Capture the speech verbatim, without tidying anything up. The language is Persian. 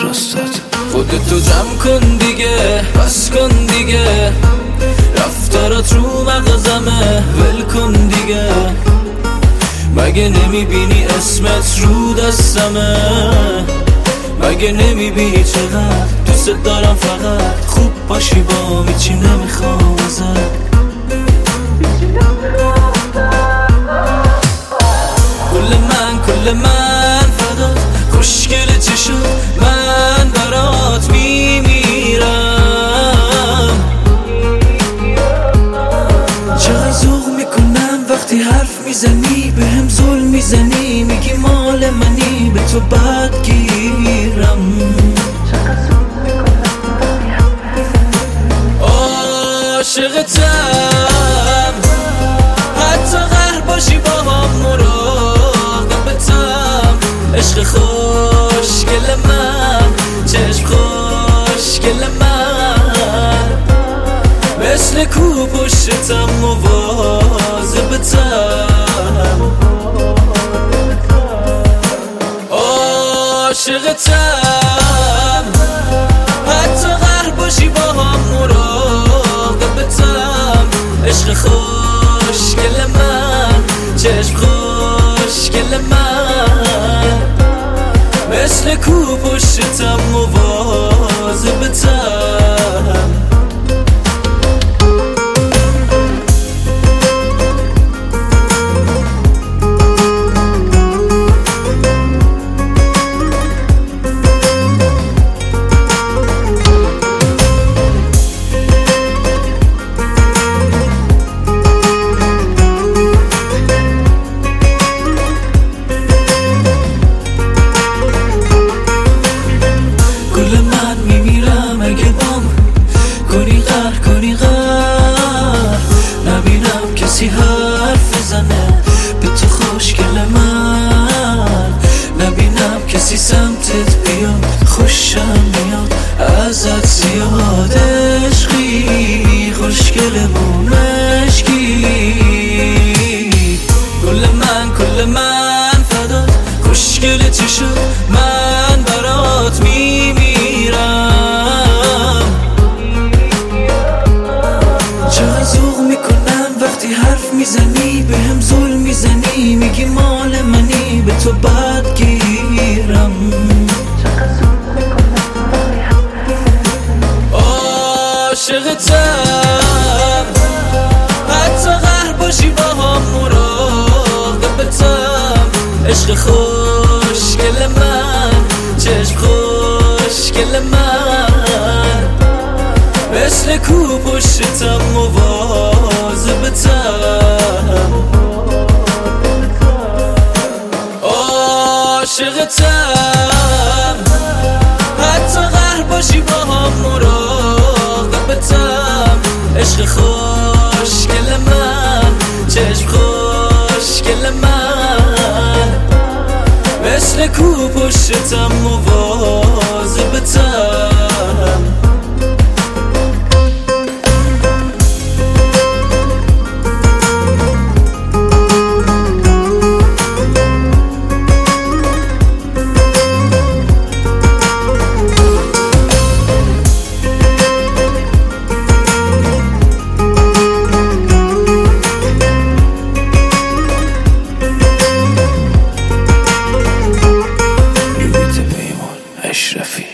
راستات. خودتو جمع کن دیگه، بس کن دیگه، رفتارات رو مغزمه، ول کن دیگه. مگه نمیبینی اسمت رو دستمه؟ مگه نمیبینی چقدر دوست دارم؟ فقط خوب باشی با هیچی نمیخوام ازت. کل من کل من فدات، خوشگل چی شد من برات میمیرم. چقدر ذوق میکنم وقتی حرف میزنی، به هم ظلم میزنی، میگی مال منی، به تو بدگیرم. عاشقتم، حتی قهر باشی با هم مراقبتم. عشق خوشگل من، چشم خوشگل من، مثل کو پشتم مواظبتم. عاشقتم، حتی قهر باشی با هم مراقبتم. عشق خوشگل من، چشم خوشگل من، مثل کو پشتم مواظبتم. نبینم کسی حرف بزنه به تو خوشگل من، نبینم کسی سمتت بیاد، خوشم میاد ازت زیاد. عشقی خوشگلمون مشکی، کل من کل من فدات، خوشگل چی شد من برات میمیرم. وقتی حرف میزنی به هم ظلم میزنی، میگی مال منی، به تو بدگیرم. عاشقتم، حتی قهر باشی با هم مراقبتم. عشق خوشگل من، چشم خوشگل من، مثل کو پشتم مواظبتم. عاشقتم، حتی قهر باشی با هم مراقبتم. عشق خوشگل من، چشم خوشگل من، مثل کو پشتم مواظبتم. اشرفی